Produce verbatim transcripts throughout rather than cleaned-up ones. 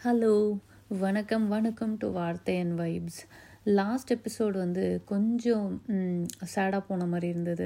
Hello, வணக்கம் வணக்கம் to வார்த்தை அண்ட் வைப்ஸ். லாஸ்ட் எபிசோட் வந்து கொஞ்சம் சேடாக போன மாதிரி இருந்தது.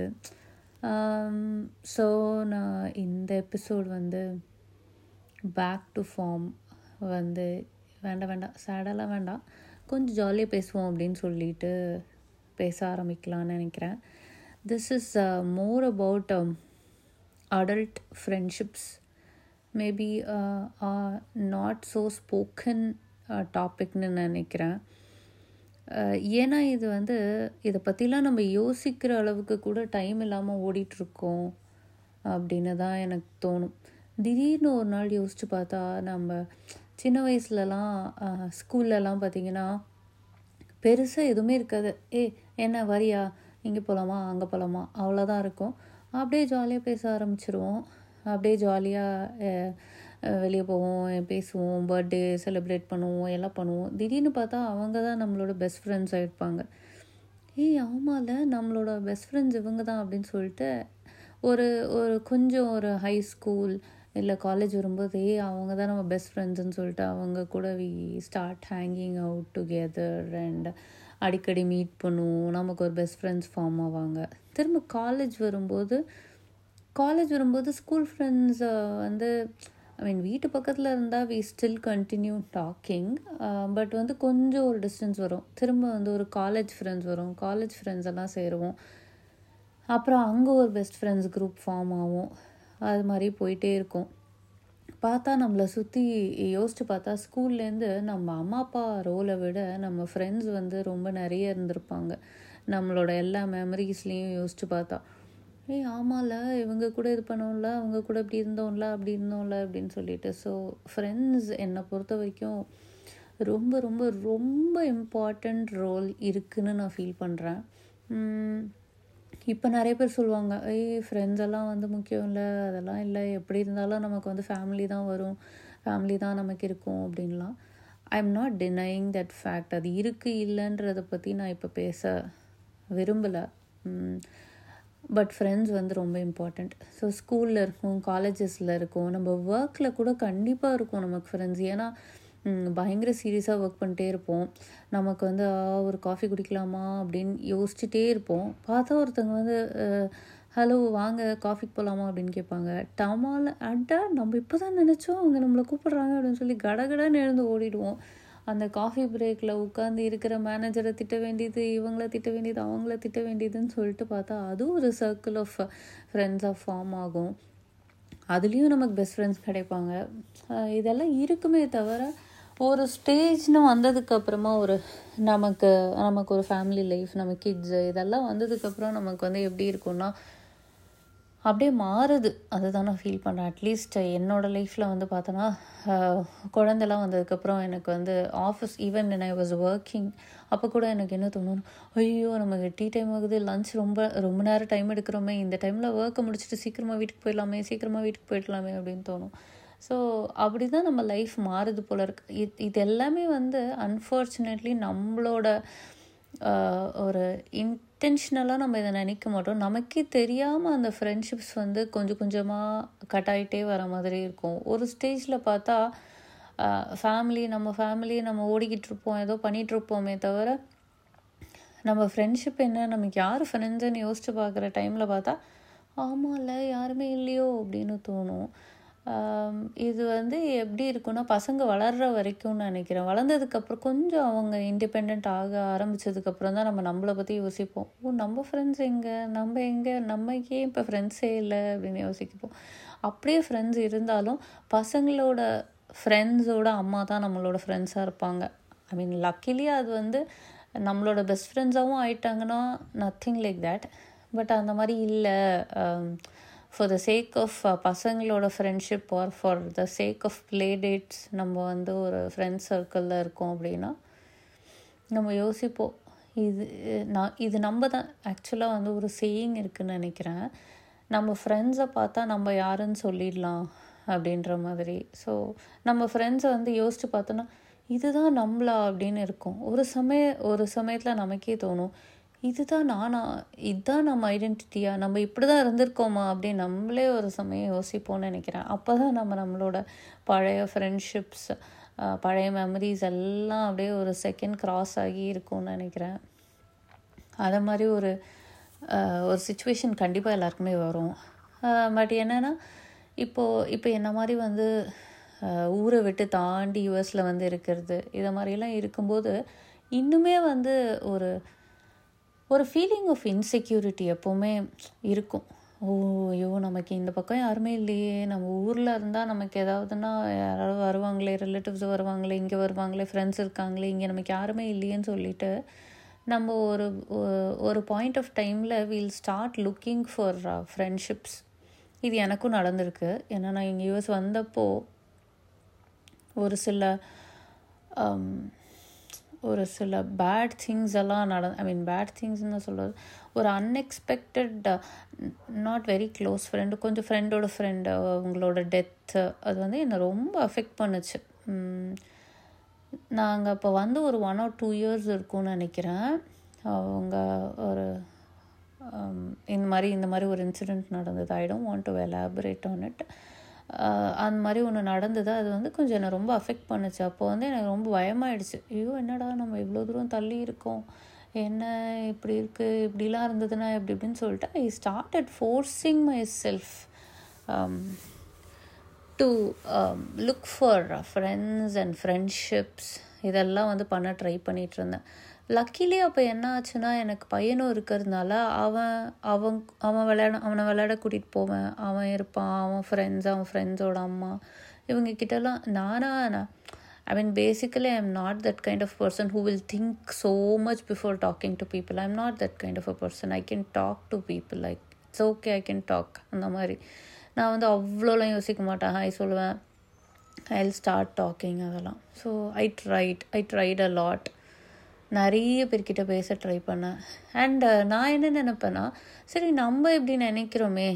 ஸோ நான் இந்த எபிசோட் வந்து பேக் டு ஃபார்ம் வந்து வேண்டாம் வேண்டாம் சேடெல்லாம் வேண்டாம், கொஞ்சம் ஜாலியாக பேசுவோம் அப்படின்னு சொல்லிட்டு பேச ஆரம்பிக்கலான்னு நினைக்கிறேன். This is more about adult friendships, maybe uh, uh, not so spoken டாபிக்னு நினைக்கிறேன். ஏன்னா இது வந்து இதை பற்றிலாம் நம்ம யோசிக்கிற அளவுக்கு கூட டைம் இல்லாமல் ஓடிட்டுருக்கோம் அப்படின்னு தான் எனக்கு தோணும். திடீர்னு ஒரு நாள் யோசித்து பார்த்தா, நம்ம சின்ன வயசுலலாம் ஸ்கூல்லலாம் பார்த்திங்கன்னா பெருசாக எதுவுமே இருக்காது. ஏ என்ன வரியா, இங்கே போகலாமா அங்கே போகலாமா, அவ்வளோதான் இருக்கும். அப்படியே ஜாலியாக பேச ஆரம்பிச்சிருவோம். அப்படியே ஜாலியாக வெளியே போவோம், பேசுவோம், பர்த்டே செலிப்ரேட் பண்ணுவோம், எல்லாம் பண்ணுவோம். திடீர்னு பார்த்தா அவங்க தான் நம்மளோட பெஸ்ட் ஃப்ரெண்ட்ஸ் ஆகிருப்பாங்க. ஏய் ஆமாம்ல, நம்மளோட பெஸ்ட் ஃப்ரெண்ட்ஸ் இவங்க தான் அப்படின்னு சொல்லிட்டு ஒரு ஒரு கொஞ்சம் ஒரு ஹை ஸ்கூல் இல்லை காலேஜ் வரும்போது ஏ அவங்க தான் நம்ம பெஸ்ட் ஃப்ரெண்ட்ஸுன்னு சொல்லிட்டு அவங்க கூட we start hanging out together and அடிக்கடி மீட் பண்ணுவோம். நமக்கு ஒரு பெஸ்ட் ஃப்ரெண்ட்ஸ் ஃபார்ம் ஆவாங்க. திரும்ப காலேஜ் வரும்போது காலேஜ் வரும்போது ஸ்கூல் ஃப்ரெண்ட்ஸ் வந்து ஐ மீன் வீட்டு பக்கத்தில் இருந்தால் we still continue talking. But வந்து கொஞ்சம் ஒரு டிஸ்டன்ஸ் வரும். திரும்ப வந்து ஒரு காலேஜ் ஃப்ரெண்ட்ஸ் வரும். காலேஜ் ஃப்ரெண்ட்ஸ் எல்லாம் சேருவோம். அப்புறம் அங்கே ஒரு பெஸ்ட் ஃப்ரெண்ட்ஸ் குரூப் ஃபார்ம் ஆகும். அது மாதிரி போயிட்டே இருக்கும். பார்த்தா நம்மளை சுற்றி யோசித்து பார்த்தா ஸ்கூல்லேருந்து நம்ம அம்மா அப்பா ரோலை விட நம்ம ஃப்ரெண்ட்ஸ் வந்து ரொம்ப நிறைய இருந்திருப்பாங்க. நம்மளோட எல்லா மெமரிஸ்லேயும் யோசித்து பார்த்தா ஏய் ஆமாம்ல, இவங்க கூட இது பண்ணோம்ல, அவங்க கூட இப்படி இருந்தோம்ல, அப்படி இருந்தோம்ல அப்படின்னு சொல்லிட்டு. ஸோ ஃப்ரெண்ட்ஸ் என்னை பொறுத்த வரைக்கும் ரொம்ப ரொம்ப ரொம்ப இம்பார்ட்டண்ட் ரோல் இருக்குதுன்னு நான் ஃபீல் பண்ணுறேன். இப்போ நிறைய பேர் சொல்லுவாங்க, ஏய் ஃப்ரெண்ட்ஸ் எல்லாம் வந்து முக்கியம் இல்லை, அதெல்லாம் இல்லை, எப்படி இருந்தாலும் நமக்கு வந்து ஃபேமிலி தான் வரும், ஃபேமிலி தான் நமக்கு இருக்கும் அப்படின்லாம். I am not denying that fact. அது இருக்குது இல்லைன்றதை பற்றி நான் இப்போ பேச விரும்பலை. பட் ஃப்ரெண்ட்ஸ் வந்து ரொம்ப இம்பார்ட்டண்ட். ஸோ ஸ்கூலில் இருக்கும், காலேஜஸில் இருக்கும், நம்ம ஒர்க்கில் கூட கண்டிப்பாக இருக்கும் நமக்கு ஃப்ரெண்ட்ஸ். ஏன்னா பயங்கர சீரியஸாக ஒர்க் பண்ணிட்டே இருப்போம். நமக்கு வந்து ஒரு காஃபி குடிக்கலாமா அப்படின்னு யோசிச்சுட்டே இருப்போம். பார்த்தா ஒருத்தவங்க வந்து ஹலோ வாங்க காஃபிக்கு போகலாமா அப்படின்னு கேட்பாங்க. டமால் அட்டா நம்ம இப்போ தான் நினச்சோம் அவங்க நம்மளை கூப்பிட்றாங்க அப்படின்னு சொல்லி கடகடன்னு எழுந்து ஓடிடுவோம். அந்த காஃபி பிரேக்கில் உட்காந்து இருக்கிற மேனேஜரை திட்ட வேண்டியது, இவங்கள திட்ட வேண்டியது, அவங்கள திட்ட வேண்டியதுன்னு சொல்லிட்டு பார்த்தா அதுவும் ஒரு சர்க்கிள் ஆஃப் ஃப்ரெண்ட்ஸாக ஃபார்ம் ஆகும். அதுலேயும் நமக்கு பெஸ்ட் ஃப்ரெண்ட்ஸ் கிடைப்பாங்க. இதெல்லாம் இருக்குமே தவிர ஒரு ஸ்டேஜ்னு வந்ததுக்கப்புறமா ஒரு நமக்கு நமக்கு ஒரு ஃபேமிலி லைஃப், நம்ம கிட்ஸு இதெல்லாம் வந்ததுக்கப்புறம் நமக்கு வந்து எப்படி இருக்கும்னா அப்படியே மாறுது. அதுதான் நான் ஃபீல் பண்ணுறேன். அட்லீஸ்ட் என்னோடய லைஃப்பில் வந்து பார்த்தோன்னா குழந்தெல்லாம் வந்ததுக்கப்புறம் எனக்கு வந்து office even I was working அப்போ கூட எனக்கு என்ன தோணும், ஐயோ நமக்கு டீ டைம் ஆகுது, லன்ச் ரொம்ப ரொம்ப நேரம் டைம் எடுக்கிறோமே, இந்த டைமில் ஒர்க்கை முடிச்சுட்டு சீக்கிரமாக வீட்டுக்கு போயிடலாமே சீக்கிரமாக வீட்டுக்கு போயிடலாமே அப்படின்னு தோணும். ஸோ அப்படி தான் நம்ம லைஃப் மாறுது போல் இருக்குது. இது இது எல்லாமே வந்து அன்ஃபார்ச்சுனேட்லி நம்மளோட ஒரு இன்டென்ஷனலாக நம்ம இதை நினைக்க மாட்டோம். நமக்கே தெரியாமல் அந்த ஃப்ரெண்ட்ஷிப்ஸ் வந்து கொஞ்சம் கொஞ்சமாக கட் ஆகிட்டே வர மாதிரி இருக்கும். ஒரு ஸ்டேஜில் பார்த்தா ஃபேமிலி நம்ம ஃபேமிலி நம்ம ஓடிக்கிட்டு இருப்போம், ஏதோ பண்ணிகிட்ருப்போமே தவிர நம்ம ஃப்ரெண்ட்ஷிப் என்ன, நமக்கு யார் ஃப்ரெண்ட்ஸுன்னு யோசித்து பார்க்குற டைமில் பார்த்தா ஆமாம்ல யாருமே இல்லையோ அப்படின்னு தோணும். இது வந்து எப்படி இருக்குன்னா பசங்க வளர்கிற வரைக்கும்னு நினைக்கிறேன். வளர்ந்ததுக்கப்புறம் கொஞ்சம் அவங்க இண்டிபெண்ட் ஆக ஆரம்பித்ததுக்கப்புறம் தான் நம்ம நம்மளை பற்றி யோசிப்போம். ஓ நம்ம ஃப்ரெண்ட்ஸ் எங்கே, நம்ம எங்கே, நம்மக்கே இப்போ ஃப்ரெண்ட்ஸே இல்லை அப்படின்னு யோசிப்போம். அப்படியே ஃப்ரெண்ட்ஸ் இருந்தாலும் பசங்களோட ஃப்ரெண்ட்ஸோட அம்மா தான் நம்மளோட ஃப்ரெண்ட்ஸாக இருப்பாங்க. ஐ மீன் லக்கிலி அது வந்து நம்மளோட பெஸ்ட் ஃப்ரெண்ட்ஸாகவும் ஆயிட்டாங்கன்னா நத்திங் லைக் தேட். பட் அந்த மாதிரி இல்லை. ஃபார் த சேக் ஆஃப் பசங்களோட friendship or for the sake of play dates நம்ம வந்து ஒரு ஃப்ரெண்ட்ஸ் சர்க்கிளில் இருக்கோம் அப்படின்னா நம்ம யோசிப்போம். இது நான் இது நம்ம தான் ஆக்சுவலாக வந்து ஒரு சேயிங் இருக்குதுன்னு நினைக்கிறேன், நம்ம ஃப்ரெண்ட்ஸை பார்த்தா நம்ம யாருன்னு சொல்லிடலாம் அப்படின்ற மாதிரி. ஸோ நம்ம ஃப்ரெண்ட்ஸை வந்து யோசித்து பார்த்தோன்னா இதுதான் நம்மளா அப்படின்னு இருக்கும். ஒரு சமய ஒரு சமயத்தில் நமக்கே தோணும், இதுதான் நானா, இதுதான் நம்ம ஐடென்டிட்டியா, நம்ம இப்படி தான் இருந்திருக்கோமா அப்படின்னு நம்மளே ஒரு சமயம் யோசிப்போம்னு நினைக்கிறேன். அப்போ தான் நம்ம நம்மளோட பழைய ஃப்ரெண்ட்ஷிப்ஸ் பழைய மெமரிஸ் எல்லாம் அப்படியே ஒரு செகண்ட் க்ராஸ் ஆகி இருக்கும்னு நினைக்கிறேன். அதை மாதிரி ஒரு ஒரு சுச்சுவேஷன் கண்டிப்பாக எல்லாருக்குமே வரும். பட் என்னென்னா இப்போது இப்போ என்ன மாதிரி வந்து ஊரை விட்டு தாண்டி யூஎஸில் வந்து இருக்கிறது, இதை மாதிரிலாம் இருக்கும்போது இன்னுமே வந்து ஒரு ஒரு ஃபீலிங் ஆஃப் இன்செக்யூரிட்டி எப்போவுமே இருக்கும். ஓ ஐயோ நமக்கு இந்த பக்கம் யாருமே இல்லையே, நம்ம ஊரில் இருந்தால் நமக்கு ஏதாவதுன்னா யாராவது வருவாங்களே, ரிலேட்டிவ்ஸ் வருவாங்களே, இங்கே வருவாங்களே, ஃப்ரெண்ட்ஸ் இருக்காங்களே, இங்கே நமக்கு யாருமே இல்லையேன்னு சொல்லிட்டு நம்ம ஒரு ஒரு பாயிண்ட் ஆஃப் டைமில் will start looking for friendships. இது எனக்கும் நடந்திருக்கு. ஏன்னா நான் இங்கே யூஎஸ் வந்தப்போ ஒரு சில ஒரு சில பேட் திங்ஸ் எல்லாம் நட ஐ மீன் பேட் திங்ஸ்ன்னு சொல்கிறது, ஒரு unexpected not very close friend, கொஞ்சம் ஃப்ரெண்டோட ஃப்ரெண்டு அவங்களோட டெத்து, அது வந்து என்னை ரொம்ப அஃபெக்ட் பண்ணுச்சு. நாங்கள் அப்போ வந்து ஒரு ஒன் ஆர் டூ இயர்ஸ் இருக்கும்னு நினைக்கிறேன். அவங்க ஒரு இந்த மாதிரி இந்த மாதிரி ஒரு இன்சிடெண்ட் நடந்தது. I don't want to elaborate on it. அந்த மாதிரி ஒன்று நடந்தது. அது வந்து கொஞ்சம் என்னை ரொம்ப அஃபெக்ட் பண்ணுச்சு. அப்போ வந்து எனக்கு ரொம்ப பயமாயிடுச்சு. ஐயோ என்னடா நம்ம இவ்வளோ தூரம் தள்ளி இருக்கோம், என்ன இப்படி இருக்குது, இப்படிலாம் இருந்ததுன்னா எப்படி இப்படின்னு சொல்லிட்டு I started forcing myself to look for friends and friendships. இதெல்லாம் வந்து பண்ண ட்ரை பண்ணிகிட்டு இருந்தேன். லக்கிலி அப்போ என்ன ஆச்சுன்னா, எனக்கு பையனும் இருக்கிறதுனால அவன் அவன் அவன் விளையாட அவனை விளையாட கூட்டிகிட்டு போவேன். அவன் இருப்பான், அவன் ஃப்ரெண்ட்ஸ், அவன் ஃப்ரெண்ட்ஸோட அம்மா, இவங்க கிட்டலாம் நானா நான் I mean basically I am not that kind of person who will think so much before talking to people. I am not that kind of a person. I can talk to people, like it's okay, I can talk. அந்த மாதிரி நான் வந்து அவ்வளோலாம் யோசிக்க மாட்டேன். Hi சொல்லுவேன், I will start talking, அதெல்லாம். So I tried I tried a lot. நிறைய பேர்கிட்ட பேச ட்ரை பண்ணேன். அண்ட் நான் என்ன நினைப்பேன்னா, சரி நம்ம எப்படி நினைக்கிறோமே,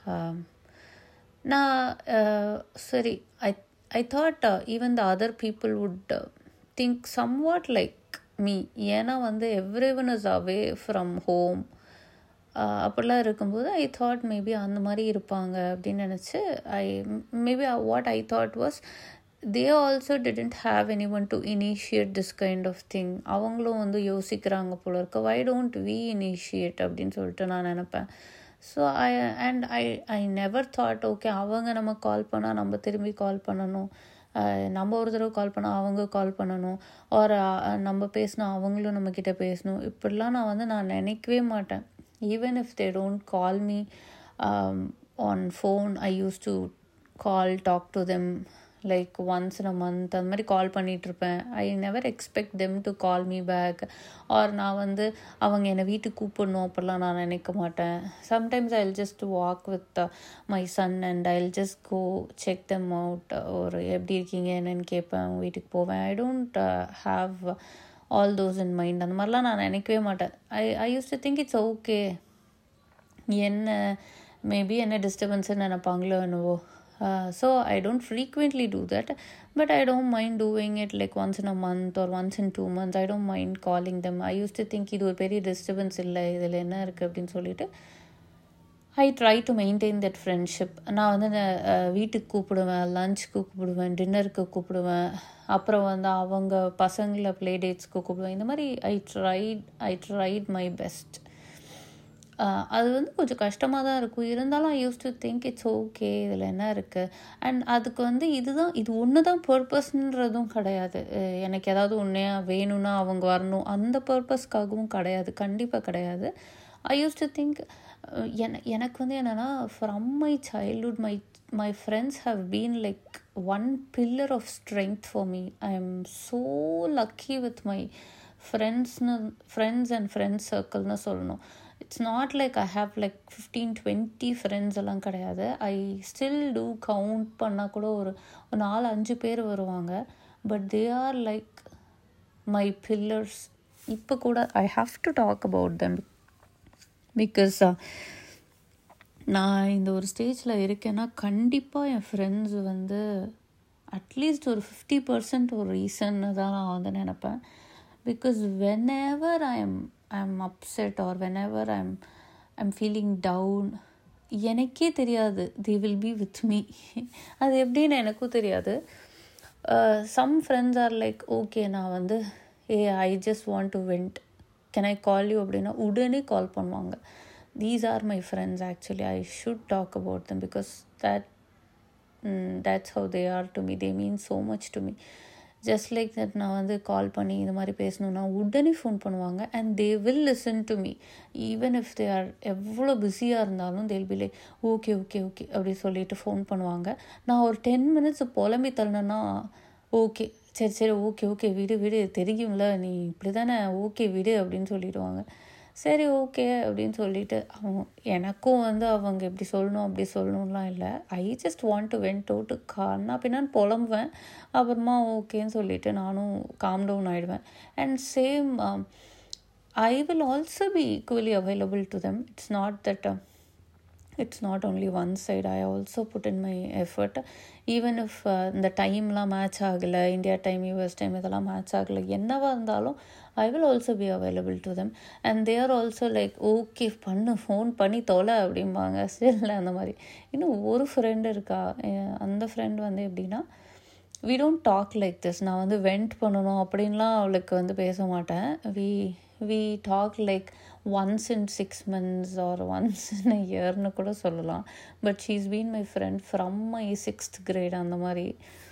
நான் சரி I I thought even the other people would think somewhat like me. ஏன்னா வந்து every one is away from home அப்படிலாம் இருக்கும்போது ஐ தாட் மேபி அந்த மாதிரி இருப்பாங்க அப்படின்னு நினச்சி I maybe what I thought was they also didn't have anyone to initiate this kind of thing. அவங்களும் வந்து யோசிக்கிறாங்க போல இருக்க, why don't we initiate அப்படின்னு சொல்லிட்டு நான் நினைப்பேன். So I and I I never thought okay அவங்க நம்ம கால் பண்ணால் நம்ம திரும்பி கால் பண்ணணும், நம்ம ஒரு தடவை கால் பண்ணால் அவங்க கால் பண்ணணும், ஒரு நம்ம பேசினா அவங்களும் நம்மக்கிட்ட பேசணும். இப்படிலாம் நான் வந்து நான் நினைக்கவே மாட்டேன். Even if they don't call me on phone, I use to call talk to them like once in a month. அந்த மாதிரி கால் பண்ணிகிட்ருப்பேன். I never expect them to call me back. Or நான் வந்து அவங்க என்னை வீட்டுக்கு கூப்பிடணும் அப்படிலாம் நான் நினைக்க மாட்டேன். Sometimes I will just walk with my son and I will just go check them out. ஒரு எப்படி இருக்கீங்க என்னன்னு கேட்பேன், வீட்டுக்கு போவேன். I don't have all those in mind. அந்த மாதிரிலாம் நான் நினைக்கவே மாட்டேன். I I use to think it's okay, என்ன மேபி என்ன டிஸ்டர்பன்ஸ்ன்னு நினைப்பாங்களோ என்னவோ. Uh, so I don't frequently do that, but I don't mind doing it like once in a month or once in two months. I don't mind calling them. I used to think இது ஒரு பெரிய disturbance இல்லை, இதில் என்ன இருக்குது அப்படின்னு சொல்லிட்டு I try to maintain that friendship. நான் வந்து வீட்டுக்கு கூப்பிடுவேன், லஞ்சுக்கு கூப்பிடுவேன், டின்னருக்கு கூப்பிடுவேன், அப்புறம் வந்து அவங்க பசங்களை ப்ளே டேட்ஸ்க்கு கூப்பிடுவேன். இந்த மாதிரி I tried I tried my best. அது வந்து கொஞ்சம் கஷ்டமாக தான் இருக்கும். இருந்தாலும் I use to think it's okay, இதில் என்ன இருக்குது. அண்ட் அதுக்கு வந்து இதுதான் இது ஒன்று தான் பர்பஸ்ன்றதும் கிடையாது. எனக்கு ஏதாவது ஒன்றே வேணும்னா அவங்க வரணும் அந்த பர்பஸ்க்காகவும் கிடையாது, கண்டிப்பாக கிடையாது. ஐ யூஸ் டு திங்க் என எனக்கு வந்து என்னென்னா from my childhood my my friends have been like one pillar of strength for me. I am so lucky with my ஃப்ரெண்ட்ஸ்னு ஃப்ரெண்ட்ஸ் அண்ட் ஃப்ரெண்ட்ஸ் சர்க்கிள்னு சொல்லணும். It's not like I have like fifteen twenty friends எல்லாம் கிடையாது. I still two count பண்ணால் கூட ஒரு ஒரு நாலு அஞ்சு பேர் வருவாங்க. But they are like my pillars. இப்போ கூட I have to talk about them because நான் இந்த ஒரு ஸ்டேஜில் இருக்கேன்னா கண்டிப்பாக என் ஃப்ரெண்ட்ஸ் வந்து அட்லீஸ்ட் ஒரு ஃபிஃப்டி பர்சன்ட் ஒரு ரீசன்னு தான் நான் வந்து நினப்பேன். Because whenever I am I'm upset or whenever I'm I'm feeling down, எனக்கே தெரியாது they will be with me. அது எப்படின்னு எனக்கும் தெரியாது. Some friends are like okay நான் வந்து uh I just want to vent, can I call you அப்படின்னா உடனே கால் பண்ணுவாங்க. These are my friends actually. I should talk about them because that that's how they are to me. They mean so much to me. Just like that, நான் வந்து கால் பண்ணி இது மாதிரி பேசணுன்னா உடனே ஃபோன் பண்ணுவாங்க. And they will listen to me even if they are எவ்வளோ பிஸியாக இருந்தாலும் they'll be like okay okay okay அப்படி சொல்லிட்டு ஃபோன் பண்ணுவாங்க. நான் ஒரு டென் மினிட்ஸ் புலம்பி தள்ளணுன்னா ஓகே சரி சரி ஓகே ஓகே விடு விடு தெரியும்ல நீ இப்படி தானே ஓகே விடு அப்படின்னு சொல்லிடுவாங்க. சரி ஓகே அப்படின்னு சொல்லிட்டு அவங்க எனக்கும் வந்து அவங்க இப்படி சொல்லணும் அப்படி சொல்லணும்லாம் இல்லை. I just want to vent out கான்னா பின்னான்னு புலம்புவேன். அப்புறமா ஓகேன்னு சொல்லிட்டு நானும் காம் டவுன் ஆகிடுவேன். And same I will also be equally available to them. It's not that it's not only one side. I also put in my effort. Even if இந்த டைம்லாம் மேட்ச் ஆகலை, இந்தியா டைம் யூஎஸ் டைம் இதெல்லாம் match ஆகலை, என்னவா இருந்தாலும் I will also be available to them. And they are also like okay பண்ணு phone பண்ணி தொலை அப்படிம்பாங்க. சரி அந்த மாதிரி இன்னும் ஒரு ஃப்ரெண்டு இருக்கா. அந்த ஃப்ரெண்ட் வந்து எப்படின்னா we don't talk like this. நான் வந்து வெண்ட் பண்ணணும் அப்படின்லாம் அவளுக்கு வந்து பேச மாட்டேன். We we talk like once in six months or once in a இயர்னு கூட சொல்லலாம். But she is been my friend from my sixth grade. அந்த மாதிரி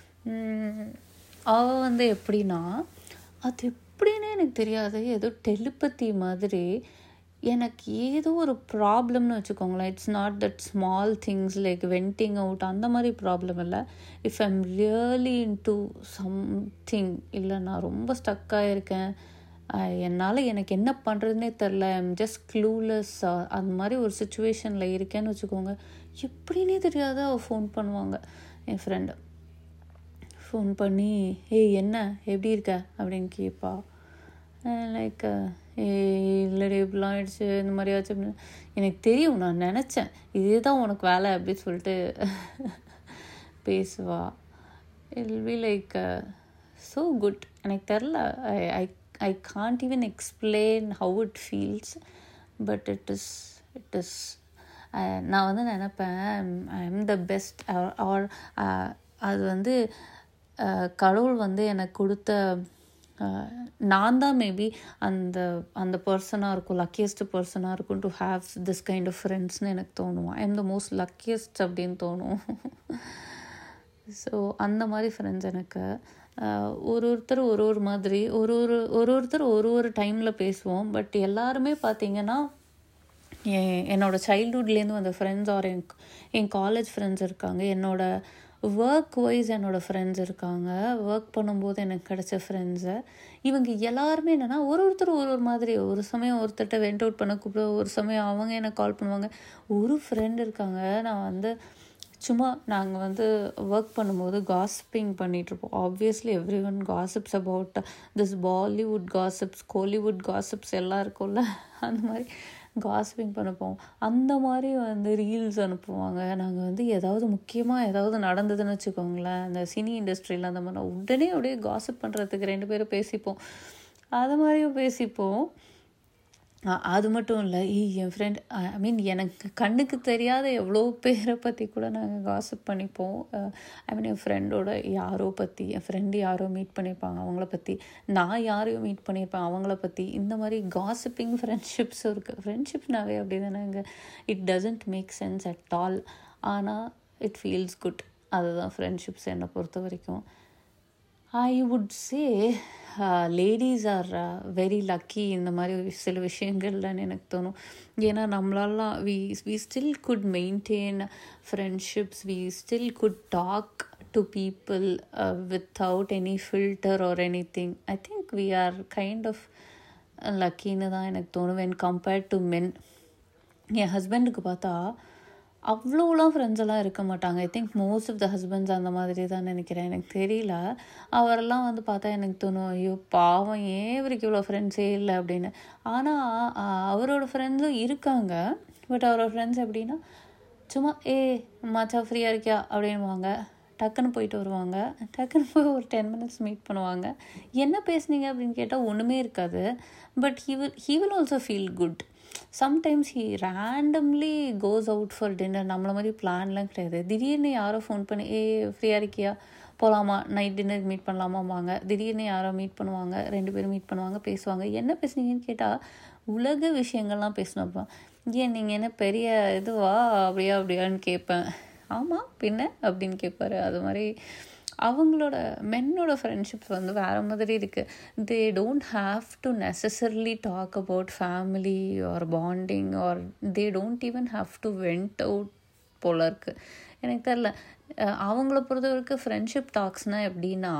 அவள் வந்து எப்படின்னா அது எப்படின்னே எனக்கு தெரியாது, ஏதோ டெலிபதி மாதிரி எனக்கு ஏதோ ஒரு ப்ராப்ளம்னு வச்சுக்கோங்களேன். It's not that small things like venting out அந்த மாதிரி ப்ராப்ளம் இல்லை. If I am really into something, இல்லை நான் ரொம்ப ஸ்டக்காக இருக்கேன், என்னால் எனக்கு என்ன பண்ணுறதுனே தெரில, ஐம் ஜஸ்ட் க்ளூலெஸ், அந்த மாதிரி ஒரு சுச்சுவேஷனில் இருக்கேன்னு வச்சுக்கோங்க, எப்படின்னே தெரியாத அவள் ஃபோன் பண்ணுவாங்க. என் ஃப்ரெண்டு ஃபோன் பண்ணி ஏய் என்ன எப்படி இருக்க அப்படின்னு கேட்பா. லைக் ஏ இல்லடி இப்படிலாம் ஆயிடுச்சு இந்த மாதிரி ஆச்சு அப்படின்னு. எனக்கு தெரியும், நான் நினச்சேன் இதே தான் உனக்கு வேலை அப்படின்னு சொல்லிட்டு பேசுவா. It will be like so good. எனக்கு தெரில, ஐ ஐ I can't even explain how it feels, but it is it is நான் வந்து நினைப்பேன் I am the best or அது வந்து கடவுள் வந்து எனக்கு கொடுத்த நான் தான் மேபி அந்த அந்த பர்சனாக இருக்கும், லக்கியஸ்ட் பர்சனாக இருக்கும் to have this kind of ஃப்ரெண்ட்ஸ்னு எனக்கு தோணும். I am the most luckiest அப்படின்னு தோணும். ஸோ அந்த மாதிரி ஃப்ரெண்ட்ஸ் எனக்கு ஒரு ஒருத்தர் ஒரு ஒரு மாதிரி ஒரு ஒரு ஒரு ஒருத்தர் ஒரு ஒரு டைமில் பேசுவோம். பட் எல்லாருமே பார்த்திங்கன்னா என் என்னோடய சைல்ட்ஹுட்லேருந்து வந்த ஃப்ரெண்ட்ஸ் ஆர் என் என் காலேஜ் ஃப்ரெண்ட்ஸ் இருக்காங்க, என்னோடய ஒர்க் வைஸ் என்னோடய ஃப்ரெண்ட்ஸ் இருக்காங்க, ஒர்க் பண்ணும்போது எனக்கு கிடச்ச ஃப்ரெண்ட்ஸு. இவங்க எல்லாருமே என்னென்னா ஒரு ஒருத்தர் ஒரு ஒரு மாதிரி. ஒரு சமயம் ஒருத்தர்கிட்ட வெண்ட் அவுட் பண்ண கூப்பிடுவோம், ஒரு சமயம் அவங்க எனக்கு கால் பண்ணுவாங்க. ஒரு ஃப்ரெண்ட் இருக்காங்க, நான் வந்து சும்மா நாங்கள் வந்து ஒர்க் பண்ணும்போது காசிப்பிங் பண்ணிகிட்ருப்போம். Obviously every one gossips about this Bollywood gossips, Kollywood gossips எல்லாம் இருக்கும்ல, அந்த மாதிரி காசிப்பிங் பண்ணிப்போம். அந்த மாதிரி வந்து ரீல்ஸ் அனுப்புவாங்க. நாங்கள் வந்து ஏதாவது முக்கியமாக ஏதாவது நடந்ததுன்னு வச்சுக்கோங்களேன், அந்த சினி இண்டஸ்ட்ரியில் அந்த மாதிரி உடனே அப்படியே காசிப் பண்ணுறதுக்கு ரெண்டு பேரும் பேசிப்போம். அது மாதிரியும் பேசிப்போம். அது மட்டும் இல்லை, என் ஃப்ரெண்ட் ஐ மீன் எனக்கு கண்ணுக்கு தெரியாத எவ்வளோ பேரை பற்றி கூட நாங்கள் காசிப் பண்ணிப்போம். ஐ மீன் என் ஃப்ரெண்டோட யாரோ பற்றி, என் ஃப்ரெண்டு யாரோ மீட் பண்ணியிருப்பாங்க அவங்கள பற்றி, நான் யாரையும் மீட் பண்ணியிருப்பேன் அவங்கள பற்றி. இந்த மாதிரி காசிப்பிங் ஃப்ரெண்ட்ஷிப்ஸும் இருக்குது. ஃப்ரெண்ட்ஷிப்னாவே அப்படி தானேங்க, it doesn't make sense at all, ஆனால் இட் ஃபீல்ஸ் குட். அதுதான் ஃப்ரெண்ட்ஷிப்ஸ் என்னை பொறுத்த வரைக்கும். I would say ladies are very lucky இந்த மாதிரி சில விஷயங்கள்லன்னு எனக்கு தோணும். ஏன்னா நம்மளாலாம் we we still could maintain friendships, we still could talk to people without any filter or any thing. I think we are kind of லக்கின்னு தான் எனக்கு தோணும் வென் கம்பேர்ட் டு மென். என் ஹஸ்பண்டுக்கு பார்த்தா அவ்வளோலாம் ஃப்ரெண்ட்ஸ் எல்லாம் இருக்க மாட்டாங்க. I think most of the husbands அந்த மாதிரி தான் நினைக்கிறேன், எனக்கு தெரியல. அவரெல்லாம் வந்து பார்த்தா எனக்கு தோணும், ஐயோ பாவம் ஏன் இவருக்கு இவ்வளோ ஃப்ரெண்ட்ஸே இல்லை அப்படின்னு. ஆனால் அவரோட ஃப்ரெண்ட்ஸும் இருக்காங்க. பட் அவரோட ஃப்ரெண்ட்ஸ் எப்படின்னா சும்மா ஏ மச்சா ஃப்ரீயாக இருக்கியா அப்படின்வாங்க, டக்குன்னு போயிட்டு வருவாங்க, டக்குன்னு போய் ஒரு டென் மினிட்ஸ் மீட் பண்ணுவாங்க. என்ன பேசுனீங்க அப்படின்னு கேட்டால் ஒன்றுமே இருக்காது. But he will he will also feel good. Sometimes he randomly goes out for dinner. நம்மள மாதிரி பிளான்லாம் கிடையாது. திடீர்னு யாரோ ஃபோன் பண்ணி ஏ ஃப்ரீயாக இருக்கியா போகலாமா, நைட் டின்னர் மீட் பண்ணலாமாம்பாங்க. திடீர்னு யாரோ மீட் பண்ணுவாங்க, ரெண்டு பேரும் மீட் பண்ணுவாங்க, பேசுவாங்க. என்ன பேசுனீங்கன்னு கேட்டால் உலக விஷயங்கள்லாம் பேசினப்போ, ஏன் நீங்கள் என்ன பெரிய இதுவா அப்படியா அப்படியான்னு கேட்பேன். ஆமாம் பின்ன அப்படின்னு கேட்பாரு. அது மாதிரி அவங்களோட மென்னோட ஃப்ரெண்ட்ஷிப்ஸ் வந்து வேறு மாதிரி இருக்குது. They don't have to necessarily talk about family or bonding or they don't even have to vent out போல இருக்குது. எனக்கு தெரில, அவங்கள பொறுத்த வரைக்கும் ஃப்ரெண்ட்ஷிப் டாக்ஸ்னால் எப்படின்னா,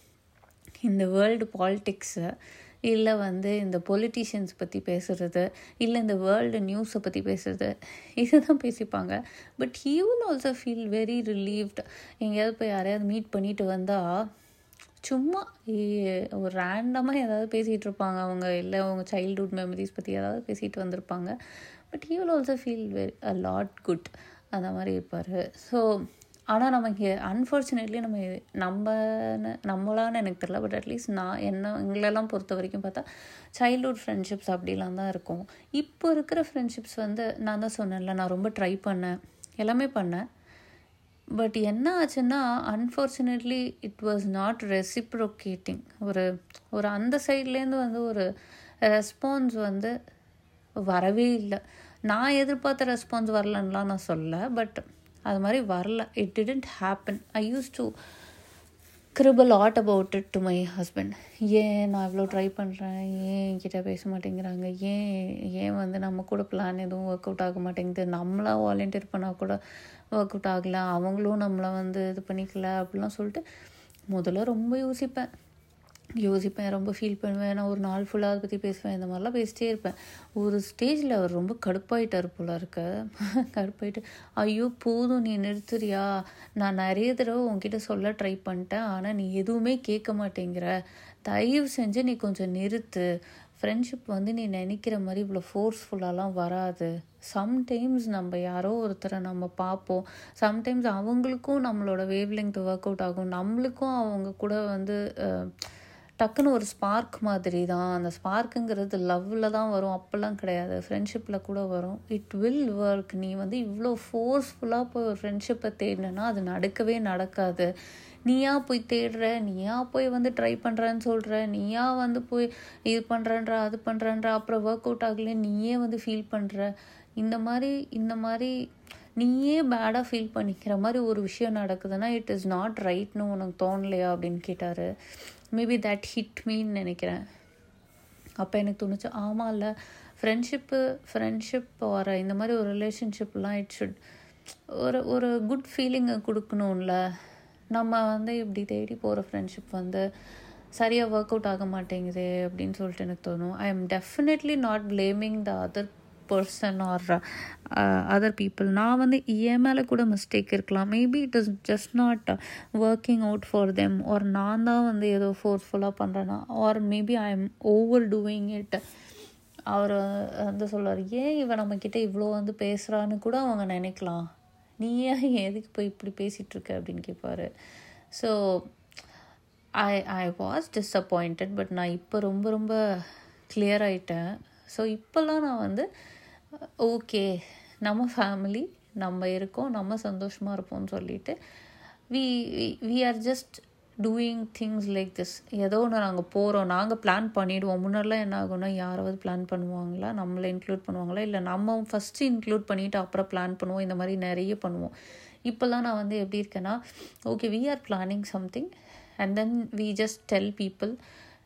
இந்த வேர்ல்டு பாலிட்டிக்ஸு இல்லை வந்து இந்த பொலிட்டீஷியன்ஸ் பற்றி பேசுகிறது, இல்லை இந்த வேர்ல்டு நியூஸை பற்றி பேசுகிறது, இதை தான் பேசிப்பாங்க. But he will also feel very relieved. எங்கேயாவது போய் யாரையாவது மீட் பண்ணிட்டு வந்தால் சும்மா ஒரு ரேண்டமாக ஏதாவது பேசிகிட்டு இருப்பாங்க அவங்க, இல்லை அவங்க சைல்ட்ஹுட் மெமரிஸ் பற்றி ஏதாவது பேசிகிட்டு வந்திருப்பாங்க. But he will also feel very a lot good, அந்த மாதிரி இருப்பார். ஸோ ஆனால் நமக்கு அன்ஃபார்ச்சுனேட்லி நம்ம நம்ம நம்மளான்னு எனக்கு தெரியல, பட் அட்லீஸ்ட் நான் என்ன எங்களெல்லாம் பொறுத்த வரைக்கும் பார்த்தா சைல்ட்ஹுட் ஃப்ரெண்ட்ஷிப்ஸ் அப்படிலாம் தான் இருக்கும். இப்போ இருக்கிற ஃப்ரெண்ட்ஷிப்ஸ் வந்து நான் தான் சொன்னேன்ல, நான் ரொம்ப ட்ரை பண்ணேன், எல்லாமே பண்ணேன். பட் என்ன ஆச்சுன்னா unfortunately it was not reciprocating. ஒரு ஒரு அந்த சைட்லேருந்து வந்து ஒரு ரெஸ்பான்ஸ் வந்து வரவே இல்லை. நான் எதிர்பார்த்த ரெஸ்பான்ஸ் வரலன்னெலாம் நான் சொல்லலை, பட் அது மாதிரி வரல. It didn't happen. I use to quibble lot about it to my husband. ஏன் நான் இவ்வளோ ட்ரை பண்ணுறேன், ஏன் என்கிட்ட பேச மாட்டேங்கிறாங்க, ஏன் ஏன் வந்து நம்ம கூட பிளான் எதுவும் ஒர்க் அவுட் ஆக மாட்டேங்குது, நம்மளாக வாலண்டியர் பண்ணால் கூட ஒர்க் அவுட் ஆகலை, அவங்களும் நம்மளை வந்து இது பண்ணிக்கல அப்படிலாம் சொல்லிட்டு முதல்ல ரொம்ப யோசிப்பேன் யோசிப்பேன் ரொம்ப ஃபீல் பண்ணுவேன். நான் ஒரு நாள் ஃபுல்லாக அதை பற்றி பேசுவேன், இந்த மாதிரிலாம் பேசிட்டே இருப்பேன். ஒரு ஸ்டேஜில் அவர் ரொம்ப கடுப்பாயிட்டார் போல இருக்க. கடுப்பாயிட்டு, ஐயோ போதும் நீ நிறுத்துறியா, நான் நிறைய தடவை உங்ககிட்ட சொல்ல ட்ரை பண்ணிட்டேன், ஆனால் நீ எதுவுமே கேட்க மாட்டேங்கிற, தயவு செஞ்சு நீ கொஞ்சம் நிறுத்து. ஃப்ரெண்ட்ஷிப் வந்து நீ நினைக்கிற மாதிரி இவ்வளோ ஃபோர்ஸ்ஃபுல்லாலாம் வராது. சம்டைம்ஸ் நம்ம யாரோ ஒருத்தரை நம்ம பார்ப்போம், சம்டைம்ஸ் அவங்களுக்கும் நம்மளோட வேவ் லெங்த் ஒர்க் அவுட் ஆகும், நம்மளுக்கும் அவங்க கூட வந்து டக்குன்னு ஒரு ஸ்பார்க் மாதிரி தான். அந்த ஸ்பார்க்குங்கிறது லவ்வில் தான் வரும், அப்போல்லாம் கிடையாது, ஃப்ரெண்ட்ஷிப்பில் கூட வரும். It will work. நீ வந்து இவ்வளோ ஃபோர்ஸ்ஃபுல்லாக போய் ஒரு ஃப்ரெண்ட்ஷிப்பை தேடினா அது நடக்கவே நடக்காது. நீயா போய் தேடுற, நீயா போய் வந்து ட்ரை பண்ணுறேன்னு சொல்கிற, நீயா வந்து போய் இது பண்ணுறன்ற அது பண்ணுறன்ற, அப்புறம் ஒர்க் அவுட் ஆகல நீயே வந்து ஃபீல் பண்ணுற, இந்த மாதிரி இந்த மாதிரி நீயே பேடாக ஃபீல் பண்ணிக்கிற மாதிரி ஒரு விஷயம் நடக்குதுன்னா இட் இஸ் நாட் ரைட்னு உனக்கு தோணலையா அப்படின்னு கேட்டார். மேபி தட் ஹிட் மீன்னு நினைக்கிறேன். அப்போ எனக்கு தோணுச்சு, ஆமாம் இல்லை, ஃப்ரெண்ட்ஷிப்பு ஃப்ரெண்ட்ஷிப் வர இந்த மாதிரி ஒரு ரிலேஷன்ஷிப்லாம் இட் ஷுட் ஒரு ஒரு குட் ஃபீலிங்கை கொடுக்கணும்ல. நம்ம வந்து இப்படி தேடி போகிற ஃப்ரெண்ட்ஷிப் வந்து சரியாக ஒர்க் அவுட் ஆக மாட்டேங்குது அப்படின்னு சொல்லிட்டு எனக்கு தோணும். I am definitely not blaming the other person or other people. நான் வந்து என் மேலே கூட மிஸ்டேக் இருக்கலாம். Maybe it is just not working out for them, or நான் தான் வந்து ஏதோ ஃபோர்ஸ்ஃபுல்லாக பண்ணுறேன்னா, or maybe I am overdoing it. அவர் வந்து சொல்லுவார், ஏன் இவன் நம்மக்கிட்ட இவ்வளோ வந்து பேசுகிறான்னு கூட அவங்க நினைக்கலாம், நீ ஏன் எதுக்கு போய் இப்படி பேசிகிட்ருக்க அப்படின்னு கேட்பார். So I I was disappointed. But நான் இப்போ ரொம்ப ரொம்ப கிளியர் ஆகிட்டேன். ஸோ இப்போல்லாம் நான் வந்து ஓகே, நம்ம ஃபேமிலி, நம்ம இருக்கோம், நம்ம சந்தோஷமாக இருப்போம்னு சொல்லிட்டு we we are just doing things like this. ஏதோ ஒன்று நாங்கள் போகிறோம், நாங்கள் பிளான் பண்ணிவிடுவோம். முன்னாடிலாம் என்ன ஆகும்னா, யாராவது பிளான் பண்ணுவாங்களா, நம்மளை இன்க்ளூட் பண்ணுவாங்களா, இல்லை நம்ம ஃபஸ்ட்டு இன்க்ளூட் பண்ணிவிட்டு அப்புறம் பிளான் பண்ணுவோம், இந்த மாதிரி நிறைய பண்ணுவோம். இப்போல்லாம் நான் வந்து எப்படி இருக்கேன்னா, okay we are planning something and then we just tell people,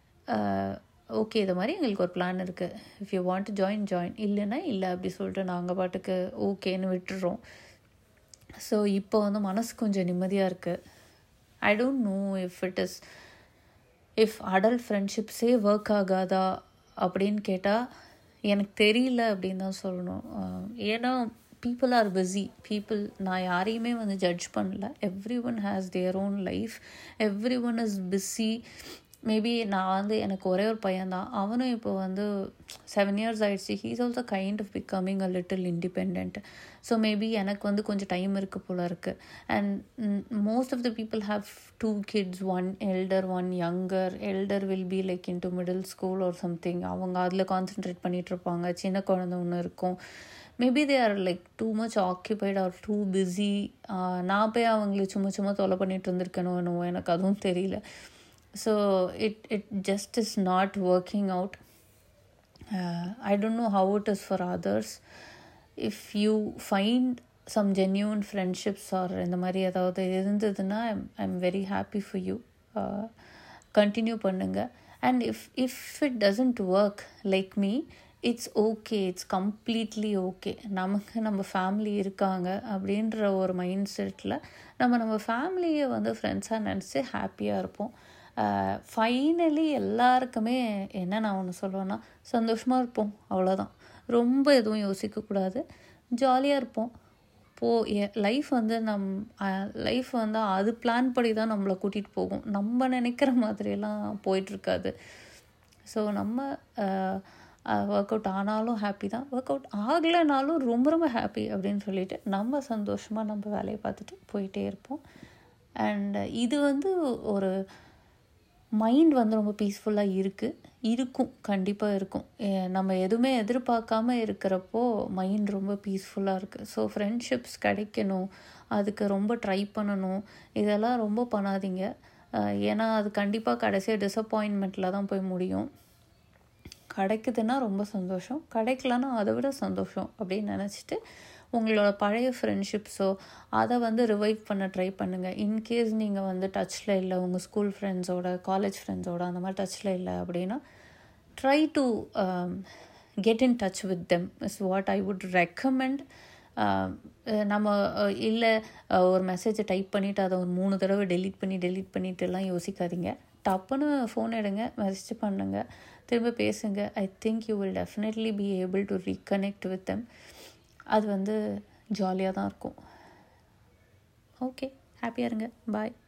okay இது மாதிரி எங்களுக்கு ஒரு பிளான் இருக்குது, if you want to join join, இல்லைன்னா இல்லை அப்படி சொல்லிட்டு நாங்கள் பாட்டுக்கு ஓகேன்னு விட்டுடுறோம். ஸோ இப்போ வந்து மனசு கொஞ்சம் நிம்மதியாக இருக்குது. I don't know if it is if adult ஃப்ரெண்ட்ஷிப்ஸே ஒர்க் ஆகாதா அப்படின்னு கேட்டால் எனக்கு தெரியல அப்படின்னு தான் சொல்லணும். ஏன்னா பீப்புள் ஆர் பிஸி பீப்புள். நான் யாரையுமே வந்து ஜட்ஜ் பண்ணல. Every one has their own life, every one is busy. Maybe நான் வந்து எனக்கு ஒரே ஒரு பையன்தான், அவனும் இப்போ வந்து செவன் இயர்ஸ் ஆகிடுச்சு. He's also kind of becoming a little independent. So maybe எனக்கு வந்து கொஞ்சம் டைம் இருக்குது போல இருக்குது. And most of the people have two kids, one elder one younger. Elder will be like into middle school or something. அவங்க அதில் concentrate பண்ணிகிட்ருப்பாங்க. சின்ன குழந்தை ஒன்று இருக்கும். Maybe they are like too much occupied or too busy. நான் போய் அவங்களுக்கு சும்மா சும்மா தொலை பண்ணிட்டு இருந்திருக்கணும் என்னவோ, எனக்கு அதுவும் தெரியல. So it it just is not working out. I don't know how it is for others. If you find some genuine friendships or இந்த மாதிரி ஏதாவது இருந்ததுன்னா I'm I'm very happy for you. Continue பண்ணுங்கள். And if if it doesn't work like me, it's okay, it's completely okay. நமக்கு நம்ம family இருக்காங்க அப்படின்ற ஒரு மைண்ட் செட்டில் நம்ம நம்ம ஃபேமிலியை வந்து ஃப்ரெண்ட்ஸாக நினச்சி ஹாப்பியாக இருப்போம். ஃபைனலி எல்லாருக்குமே என்ன நான் ஒன்று சொல்லுவேன்னா, சந்தோஷமாக இருப்போம், அவ்வளோதான். ரொம்ப எதுவும் யோசிக்கக்கூடாது, ஜாலியாக இருப்போம். இப்போது லைஃப் வந்து நம் லைஃப் வந்து அது பிளான் படி தான் நம்மளை கூட்டிகிட்டு போகும். நம்ம நினைக்கிற மாதிரியெல்லாம் போயிட்டுருக்காது. ஸோ நம்ம ஒர்க் அவுட் ஆனாலும் ஹாப்பி தான், ஒர்க் அவுட் ஆகலைனாலும் ரொம்ப ரொம்ப ஹாப்பி அப்படின்னு சொல்லிட்டு நம்ம சந்தோஷமாக நம்ம வேலையை பார்த்துட்டு போயிட்டே இருப்போம். அண்ட் இது வந்து ஒரு மைண்ட் வந்து ரொம்ப பீஸ்ஃபுல்லாக இருக்குது இருக்கும் கண்டிப்பாக இருக்கும். நம்ம எதுவுமே எதிர்பார்க்காம இருக்கிறப்போ மைண்ட் ரொம்ப பீஸ்ஃபுல்லாக இருக்குது. ஸோ ஃப்ரெண்ட்ஷிப்ஸ் கிடைக்கணும், அதுக்கு ரொம்ப ட்ரை பண்ணணும், இதெல்லாம் ரொம்ப பண்ணாதீங்க. ஏன்னா அது கண்டிப்பாக கடைசியாக டிசப்பாயின்மெண்ட்டில் தான் போய் முடியும். கிடைக்குதுன்னா ரொம்ப சந்தோஷம், கிடைக்கலன்னா அதை விட சந்தோஷம் அப்படின்னு நினச்சிட்டு உங்களோட பழைய ஃப்ரெண்ட்ஷிப்ஸோ அதை வந்து ரிவைவ் பண்ண ட்ரை பண்ணுங்கள். இன்கேஸ் நீங்கள் வந்து டச்சில் இல்லை, உங்கள் ஸ்கூல் ஃப்ரெண்ட்ஸோட, காலேஜ் ஃப்ரெண்ட்ஸோட அந்த மாதிரி டச்சில் இல்லை அப்படின்னா, try to get in touch with them is what I would recommend. நம்ம இல்லை ஒரு மெசேஜை டைப் பண்ணிவிட்டு அதை ஒரு மூணு தடவை டெலீட் பண்ணி டெலீட் பண்ணிட்டுலாம் யோசிக்காதீங்க. டப்புன்னு ஃபோன் எடுங்க, மெசேஜ் பண்ணுங்க, திரும்ப பேசுங்க. I think you will definitely be able to reconnect with them. அது வந்து ஜாலியாக தான் இருக்கும். ஓகே, ஹாப்பியாக இருங்க. பாய்.